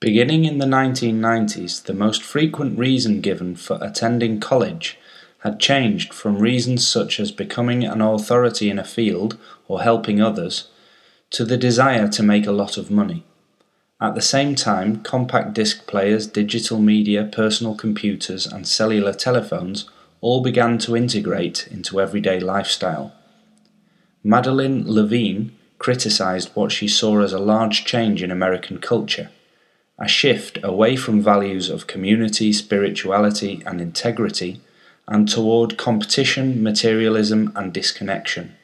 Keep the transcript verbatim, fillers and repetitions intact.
Beginning in the nineteen nineties, the most frequent reason given for attending college had changed from reasons such as becoming an authority in a field or helping others, to the desire to make a lot of money. At the same time, compact disc players, digital media, personal computers, and cellular telephones all began to integrate into everyday lifestyle. Madeline Levine criticized what she saw as a large change in American culture, a shift away from values of community, spirituality, and integrity, and toward competition, materialism, and disconnection.